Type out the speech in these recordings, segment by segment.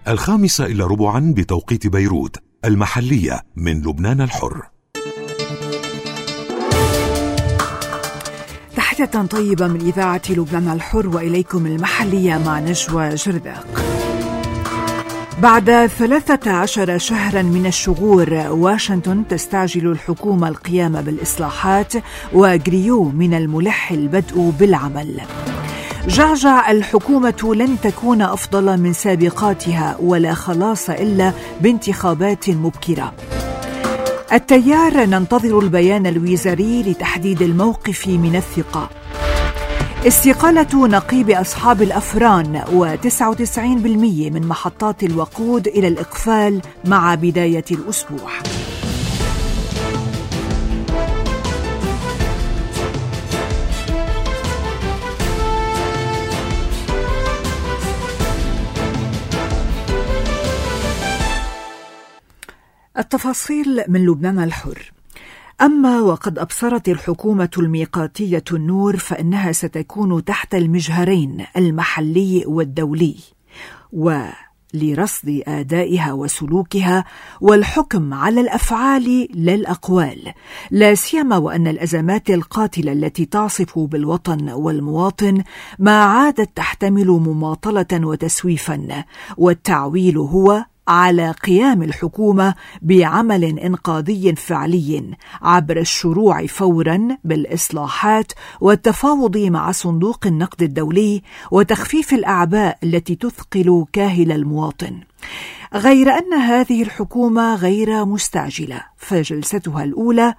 5:15 بتوقيت بيروت المحلية من لبنان الحر. تحية طيبة من إذاعة لبنان الحر وإليكم المحلية مع نجوى جرداق. بعد 13 شهرا من الشغور، واشنطن تستعجل الحكومة القيام بالإصلاحات، وغريو من الملح البدء بالعمل. جعجع الحكومة لن تكون أفضل من سابقاتها، ولا خلاص إلا بانتخابات مبكرة. التيار ننتظر البيان الوزاري لتحديد الموقف من الثقة. استقالة نقيب أصحاب الأفران، و99% من محطات الوقود إلى الإقفال مع بداية الأسبوع. التفاصيل من لبنان الحر. أما وقد أبصرت الحكومة الميقاتية النور، فإنها ستكون تحت المجهرين المحلي والدولي، ولرصد أدائها وسلوكها والحكم على الأفعال لا الأقوال، لا سيما وأن الأزمات القاتلة التي تعصف بالوطن والمواطن ما عادت تحتمل مماطلة وتسويفا، والتعويل هو على قيام الحكومة بعمل إنقاذي فعلي عبر الشروع فورا بالإصلاحات والتفاوض مع صندوق النقد الدولي وتخفيف الأعباء التي تثقل كاهل المواطن. غير أن هذه الحكومة غير مستعجلة، فجلستها الأولى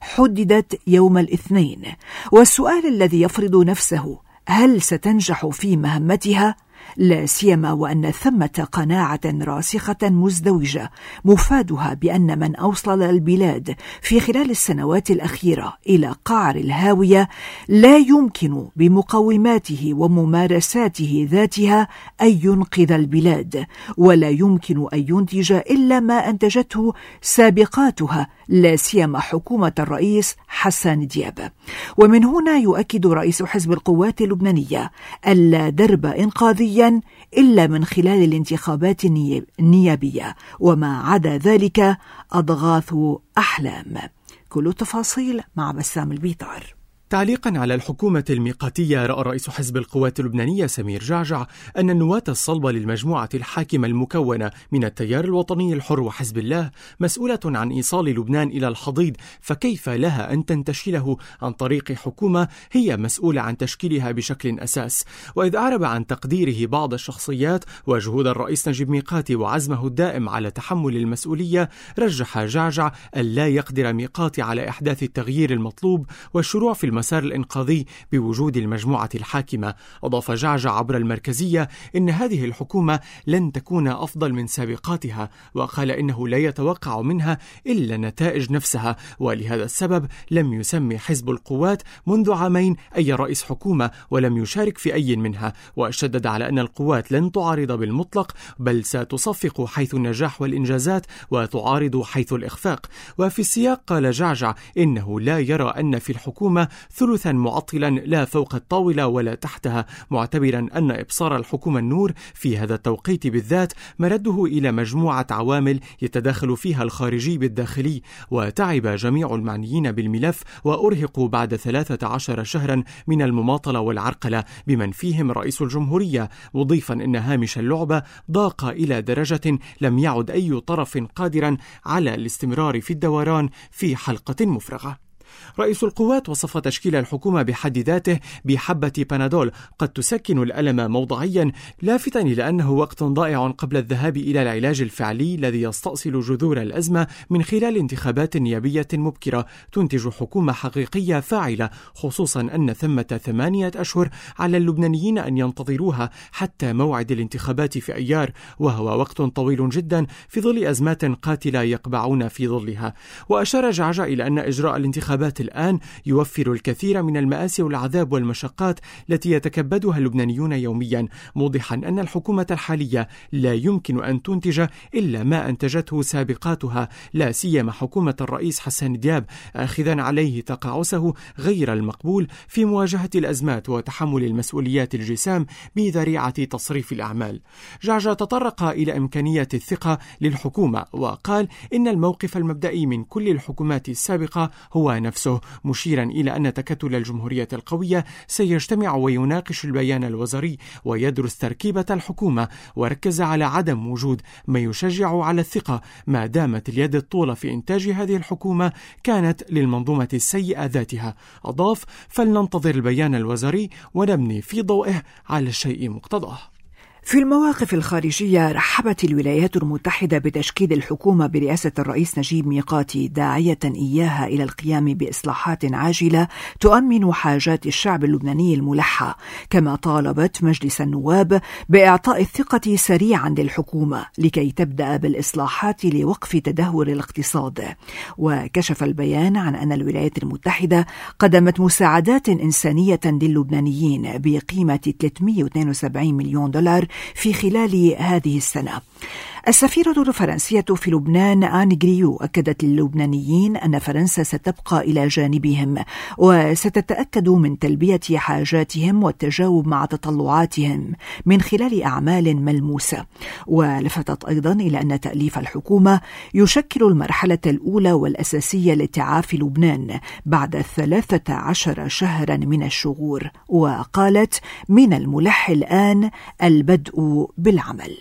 حددت يوم الاثنين، والسؤال الذي يفرض نفسه: هل ستنجح في مهمتها؟ لا سيما وأن ثمة قناعة راسخة مزدوجة مفادها بأن من أوصل البلاد في خلال السنوات الأخيرة إلى قعر الهاوية لا يمكن بمقوماته وممارساته ذاتها أن ينقذ البلاد، ولا يمكن أن ينتج إلا ما أنتجته سابقاتها، لا سيما حكومة الرئيس حسان دياب. ومن هنا يؤكد رئيس حزب القوات اللبنانية ألا درب إنقاذيا إلا من خلال الانتخابات النيابية، وما عدا ذلك أضغاث أحلام. كل التفاصيل مع بسام البيطار. تعليقا على الحكومة الميقاتية، رأى رئيس حزب القوات اللبنانية سمير جعجع أن النواة الصلبة للمجموعة الحاكمة المكونة من التيار الوطني الحر وحزب الله مسؤولة عن إيصال لبنان إلى الحضيض، فكيف لها أن تنتشله عن طريق حكومة هي مسؤولة عن تشكيلها بشكل أساس؟ وإذ أعرب عن تقديره بعض الشخصيات وجهود الرئيس نجيب ميقاتي وعزمه الدائم على تحمل المسؤولية، رجح جعجع أن لا يقدر ميقاتي على إحداث التغيير المطلوب والشروع في المسار الإنقاذي بوجود المجموعة الحاكمة. أضاف جعجع عبر المركزية إن هذه الحكومة لن تكون أفضل من سابقاتها، وقال إنه لا يتوقع منها إلا النتائج نفسها، ولهذا السبب لم يسمي حزب القوات منذ عامين أي رئيس حكومة ولم يشارك في أي منها، وشدد على أن القوات لن تعارض بالمطلق، بل ستصفق حيث النجاح والإنجازات وتعارض حيث الإخفاق. وفي السياق قال جعجع إنه لا يرى أن في الحكومة ثلثا معطلا لا فوق الطاولة ولا تحتها، معتبرا أن إبصار الحكومة النور في هذا التوقيت بالذات مرده إلى مجموعة عوامل يتداخل فيها الخارجي بالداخلي. وتعب جميع المعنيين بالملف وأرهقوا بعد 13 شهرا من المماطلة والعرقلة بمن فيهم رئيس الجمهورية، مضيفا أن هامش اللعبة ضاق إلى درجة لم يعد أي طرف قادرا على الاستمرار في الدوران في حلقة مفرغة. رئيس القوات وصف تشكيل الحكومة بحد ذاته بحبة بنادول قد تسكن الألم موضعيا، لافتا إلى أنه وقت ضائع قبل الذهاب إلى العلاج الفعلي الذي يستأصل جذور الأزمة من خلال انتخابات نيابية مبكرة تنتج حكومة حقيقية فاعلة، خصوصا أن ثمة 8 أشهر على اللبنانيين أن ينتظروها حتى موعد الانتخابات في أيار، وهو وقت طويل جدا في ظل أزمات قاتلة يقبعون في ظلها. وأشار جعجع إلى أن إجراء الانتخابات الانتخابات الآن يوفر الكثير من المآسي والعذاب والمشقات التي يتكبدها اللبنانيون يوميا، موضحا أن الحكومة الحالية لا يمكن أن تنتج إلا ما أنتجته سابقاتها، لا سيما حكومة الرئيس حسن دياب، آخذا عليه تقاعسه غير المقبول في مواجهة الأزمات وتحمل المسؤوليات الجسام بذريعة تصريف الأعمال. جعجع تطرق إلى إمكانية الثقة للحكومة وقال إن الموقف المبدئي من كل الحكومات السابقة هو نفسه، مشيرا إلى أن تكتل الجمهورية القوية سيجتمع ويناقش البيان الوزاري ويدرس تركيبة الحكومة، وركز على عدم وجود ما يشجع على الثقة ما دامت اليد الطولة في إنتاج هذه الحكومة كانت للمنظومة السيئة ذاتها. أضاف: فلننتظر البيان الوزاري ونبني في ضوئه على الشيء مقتضاه. في المواقف الخارجية، رحبت الولايات المتحدة بتشكيل الحكومة برئاسة الرئيس نجيب ميقاتي، داعية إياها إلى القيام بإصلاحات عاجلة تؤمن حاجات الشعب اللبناني الملحة، كما طالبت مجلس النواب بإعطاء الثقة سريعا للحكومة لكي تبدأ بالإصلاحات لوقف تدهور الاقتصاد. وكشف البيان عن أن الولايات المتحدة قدمت مساعدات إنسانية للبنانيين بقيمة $372 مليون في خلال هذه السنة. السفيرة الفرنسية في لبنان آن غريو أكدت للبنانيين أن فرنسا ستبقى إلى جانبهم وستتأكد من تلبية حاجاتهم والتجاوب مع تطلعاتهم من خلال أعمال ملموسة. ولفتت أيضا إلى أن تأليف الحكومة يشكل المرحلة الأولى والأساسية لتعافي لبنان بعد 13 شهرا من الشغور، وقالت: من الملح الآن البدء بالعمل.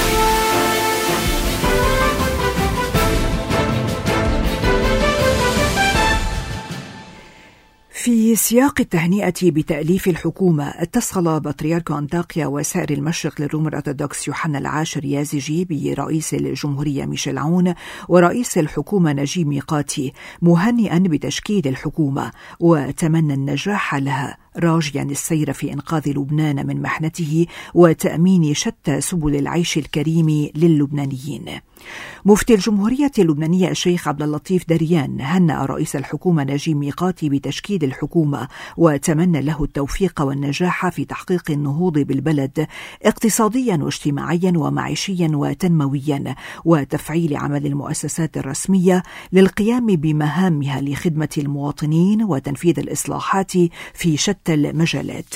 في سياق التهنئة بتأليف الحكومة، اتصل بطريرك أنطاكيا وسائر المشرق للروم الأرثوذكس يوحنا العاشر يازجي برئيس الجمهورية ميشيل عون ورئيس الحكومة نجيب ميقاتي مهنئا بتشكيل الحكومة وتمنى النجاح لها، راجيا السير في إنقاذ لبنان من محنته وتأمين شتى سبل العيش الكريم للبنانيين. مفتي الجمهورية اللبنانية الشيخ عبد اللطيف دريان هنأ رئيس الحكومة نجيب ميقاتي بتشكيل الحكومة وتمنى له التوفيق والنجاح في تحقيق النهوض بالبلد اقتصاديا واجتماعيا ومعيشيا وتنمويا، وتفعيل عمل المؤسسات الرسمية للقيام بمهامها لخدمة المواطنين وتنفيذ الإصلاحات في شتى المجالات.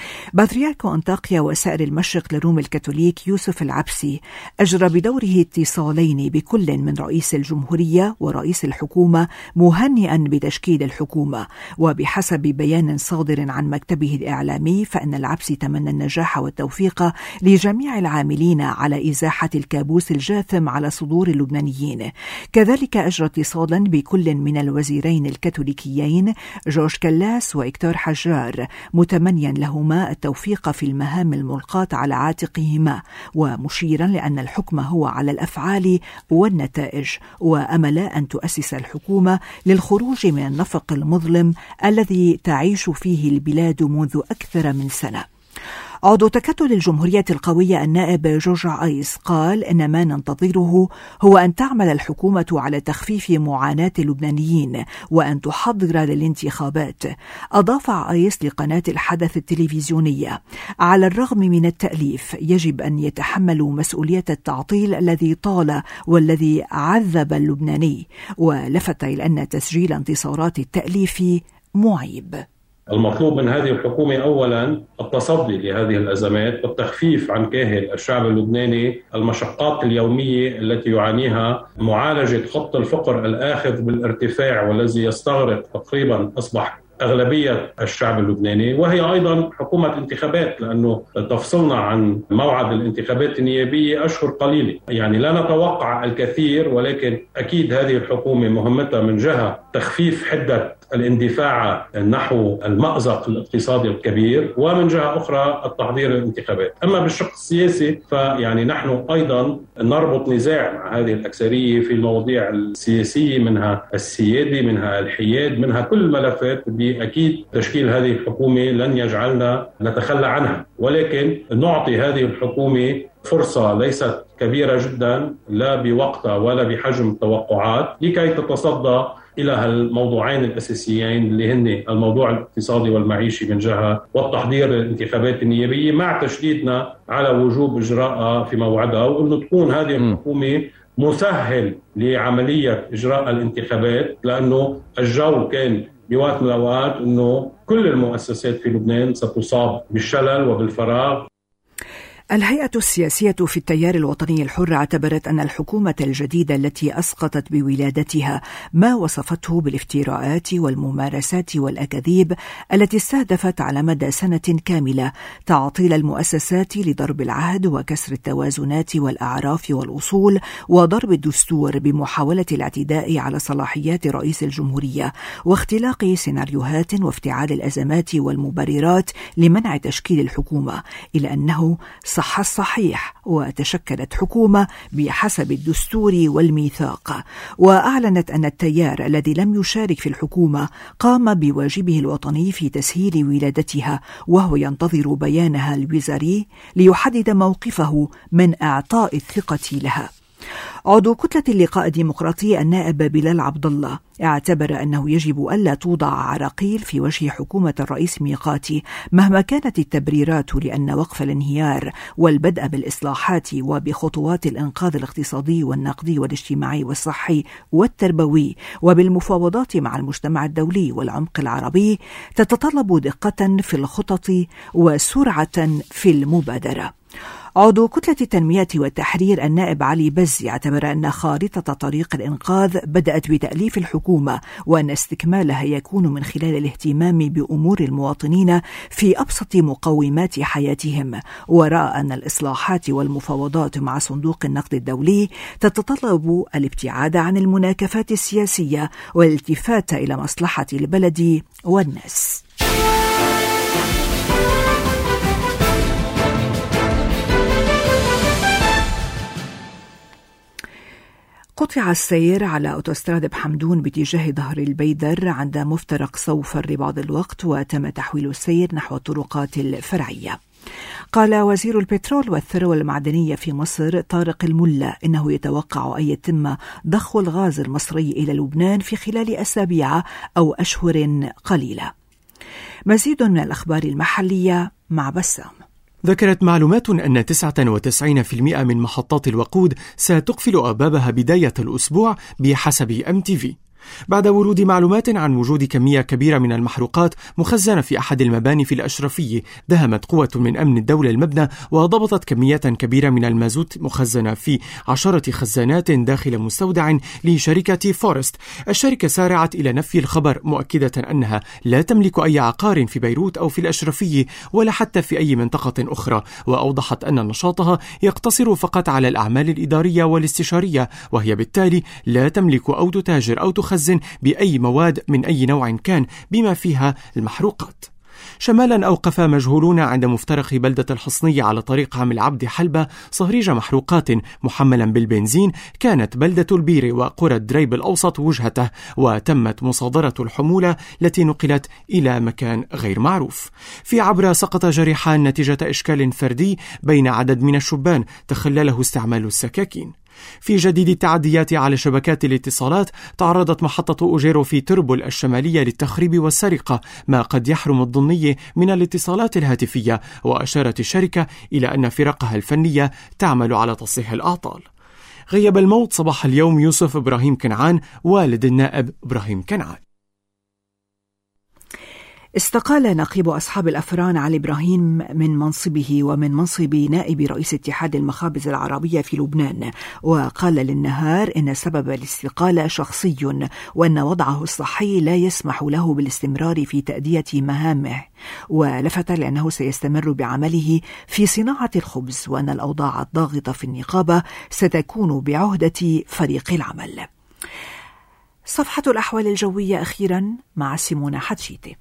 بطريرك أنطاكيا وسائر المشرق للروم الكاثوليك يوسف العبسي أجرى بدوره اتصالين بكل من رئيس الجمهورية ورئيس الحكومة مهنئا بتشكيل الحكومة. وبحسب بيان صادر عن مكتبه الإعلامي فإن العبسي تمنى النجاح والتوفيق لجميع العاملين على إزاحة الكابوس الجاثم على صدور اللبنانيين. كذلك أجرى اتصالا بكل من الوزيرين الكاثوليكيين جورج كلاس وإكتور حجار متمنيا لهما التوفيق في المهام الملقاة على عاتقهما، ومشيرا لأن الحكم هو على الأفعال والنتائج، وأمل أن تؤسس الحكومة للخروج من النفق المظلم الذي تعيش فيه البلاد منذ أكثر من سنة. عضو تكتل الجمهورية القوية النائب جورج آيس قال إن ما ننتظره هو أن تعمل الحكومة على تخفيف معاناة اللبنانيين وأن تحضر للانتخابات. أضاف آيس لقناة الحدث التلفزيونية: على الرغم من التأليف يجب أن يتحملوا مسؤولية التعطيل الذي طال والذي عذب اللبناني، ولفت إلى أن تسجيل انتصارات التأليف معيب. المطلوب من هذه الحكومة أولا التصدي لهذه الأزمات والتخفيف عن كاهل الشعب اللبناني المشقات اليومية التي يعانيها، معالجة خط الفقر الآخذ بالارتفاع والذي يستغرق تقريبا أصبح أغلبية الشعب اللبناني، وهي أيضا حكومة انتخابات، لأنه تفصلنا عن موعد الانتخابات النيابية أشهر قليلة. يعني لا نتوقع الكثير، ولكن أكيد هذه الحكومة مهمتها من جهة تخفيف حدة الاندفاع نحو المأزق الاقتصادي الكبير، ومن جهة أخرى التحضير للانتخابات. أما بالشق السياسي فيعني نحن أيضا نربط نزاع مع هذه الأكثرية في المواضيع السياسية، منها السيادة، منها الحياد، منها كل الملفات. أكيد تشكيل هذه الحكومة لن يجعلنا نتخلى عنها، ولكن نعطي هذه الحكومة فرصة ليست كبيرة جدا لا بوقتها ولا بحجم التوقعات لكي تتصدى إلى الموضوعين الأساسيين اللي هن الموضوع الاقتصادي والمعيشي من جهة، والتحضير للانتخابات النيابية، مع تشديدنا على وجوب إجراءها في موعدها، وأنه تكون هذه الحكومة مسهل لعملية إجراء الانتخابات، لأنه الجو كان بوقت من الأوقات أنه كل المؤسسات في لبنان ستصاب بالشلل وبالفراغ. الهيئة السياسية في التيار الوطني الحر اعتبرت أن الحكومة الجديدة التي أسقطت بولادتها ما وصفته بالافتراءات والممارسات والأكاذيب التي استهدفت على مدى سنة كاملة تعطيل المؤسسات لضرب العهد وكسر التوازنات والأعراف والأصول وضرب الدستور بمحاولة الاعتداء على صلاحيات رئيس الجمهورية واختلاق سيناريوهات وافتعال الأزمات والمبررات لمنع تشكيل الحكومة، إلى أنه صح الصحيح وتشكلت حكومة بحسب الدستور والميثاق. وأعلنت أن التيار الذي لم يشارك في الحكومة قام بواجبه الوطني في تسهيل ولادتها، وهو ينتظر بيانها الوزاري ليحدد موقفه من إعطاء الثقة لها. عضو كتلة اللقاء الديمقراطي النائب بلال عبد الله اعتبر أنه يجب ألا توضع عراقيل في وجه حكومة الرئيس ميقاتي مهما كانت التبريرات، لأن وقف الانهيار والبدء بالإصلاحات وبخطوات الإنقاذ الاقتصادي والنقدي والاجتماعي والصحي والتربوي وبالمفاوضات مع المجتمع الدولي والعمق العربي تتطلب دقة في الخطط وسرعة في المبادرة. عضو كتلة التنمية والتحرير النائب علي بز اعتبر أن خارطة طريق الإنقاذ بدأت بتأليف الحكومة، وأن استكمالها يكون من خلال الاهتمام بأمور المواطنين في أبسط مقومات حياتهم، ورأى أن الإصلاحات والمفاوضات مع صندوق النقد الدولي تتطلب الابتعاد عن المناكفات السياسية والالتفات إلى مصلحة البلد والناس. قطع السير على أوتوستراد بحمدون باتجاه ظهر البيدر عند مفترق صوفر لبعض الوقت، وتم تحويل السير نحو الطرقات الفرعية. قال وزير البترول والثروة المعدنية في مصر طارق الملا إنه يتوقع أن يتم ضخ الغاز المصري إلى لبنان في خلال أسابيع أو أشهر قليلة. مزيد من الأخبار المحلية مع بسام. ذكرت معلومات أن 99% من محطات الوقود ستقفل أبوابها بداية الأسبوع بحسب MTV، بعد ورود معلومات عن وجود كمية كبيرة من المحروقات مخزنة في أحد المباني في الأشرفية. دهمت قوة من أمن الدولة المبنى وضبطت كمية كبيرة من المازوت مخزنة في 10 خزانات داخل مستودع لشركة فورست. الشركة سارعت إلى نفي الخبر، مؤكدة أنها لا تملك أي عقار في بيروت أو في الأشرفية ولا حتى في أي منطقة أخرى، وأوضحت أن نشاطها يقتصر فقط على الأعمال الإدارية والاستشارية، وهي بالتالي لا تملك أو تتاجر أو تخزن بأي مواد من أي نوع كان بما فيها المحروقات. شمالا أوقف مجهولون عند مفترق بلدة الحصنية على طريق عام العبد حلبة صهريج محروقات محملا بالبنزين كانت بلدة البيري وقرى الدريب الأوسط وجهته، وتمت مصادرة الحمولة التي نقلت إلى مكان غير معروف. في عبرة سقط جريحان نتيجة إشكال فردي بين عدد من الشبان تخلله استعمال السكاكين. في جديد التعديات على شبكات الاتصالات، تعرضت محطة أجيرو في تربل الشمالية للتخريب والسرقة، ما قد يحرم الضمنية من الاتصالات الهاتفية، وأشارت الشركة إلى أن فرقها الفنية تعمل على تصحيح الأعطال. غيب الموت صباح اليوم يوسف إبراهيم كنعان والد النائب إبراهيم كنعان. استقال نقيب أصحاب الأفران علي إبراهيم من منصبه ومن منصب نائب رئيس اتحاد المخابز العربية في لبنان، وقال للنهار إن سبب الاستقالة شخصي، وأن وضعه الصحي لا يسمح له بالاستمرار في تأدية مهامه، ولفت لأنه سيستمر بعمله في صناعة الخبز، وأن الأوضاع الضاغطة في النقابة ستكون بعهدة فريق العمل. صفحة الأحوال الجوية أخيرا مع سيمونة حتشيتي.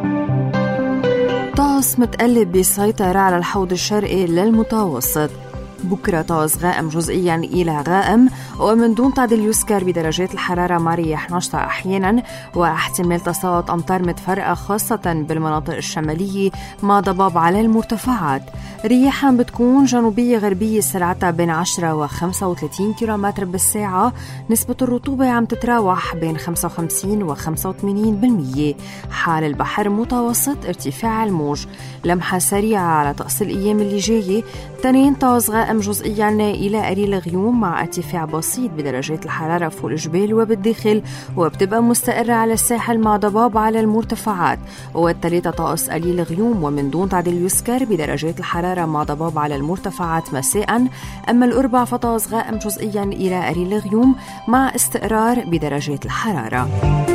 طقس متقلب بيسيطر على الحوض الشرقي للمتوسط، بكرة طقس غائم جزئيا إلى غائم ومن دون تعديل يذكر بدرجات الحرارة مع رياح نشطة أحيانا واحتمال تساقط أمطار متفرقة خاصة بالمناطق الشمالية مع ضباب على المرتفعات. رياحا بتكون جنوبية غربية سرعتها بين 10 و 35 كيلومتر بالساعة. نسبة الرطوبة عم تتراوح بين 55 و 85%. حال البحر متوسط ارتفاع الموج. لمحة سريعة على طقس الأيام اللي جاية. تنين طقس غائم جزئيا إلى قليل غيوم مع ارتفاع بسيط بدرجات الحرارة فوق الجبال وبالداخل وبتبقى مستقرة على الساحل مع ضباب على المرتفعات. والثلاثة طقس قليل غيوم ومن دون تعديل يذكر بدرجات الحرارة مع ضباب على المرتفعات مساء. أما الأربع فطقس غائم جزئيا إلى قليل غيوم مع استقرار بدرجات الحرارة.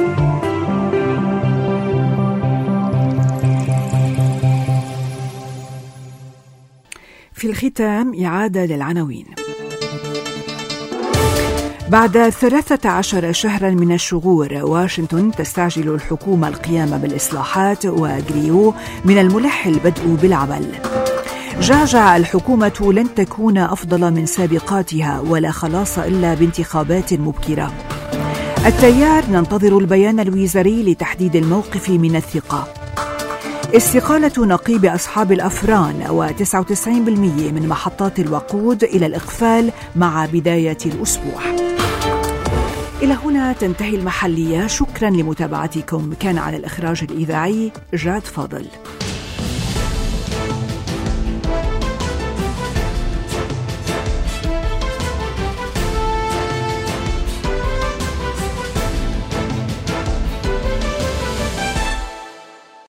في الختام إعادة للعناوين. بعد 13 شهرا من الشغور، واشنطن تستعجل الحكومة القيام بالإصلاحات، وغريو من الملح البدء بالعمل. جعجع الحكومة لن تكون أفضل من سابقاتها ولا خلاص إلا بانتخابات مبكرة. التيار ننتظر البيان الوزاري لتحديد الموقف من الثقة. استقالة نقيب أصحاب الأفران و99% من محطات الوقود إلى الإقفال مع بداية الأسبوع. إلى هنا تنتهي المحلية. شكرا لمتابعتكم. كان على الإخراج الإذاعي جاد فاضل.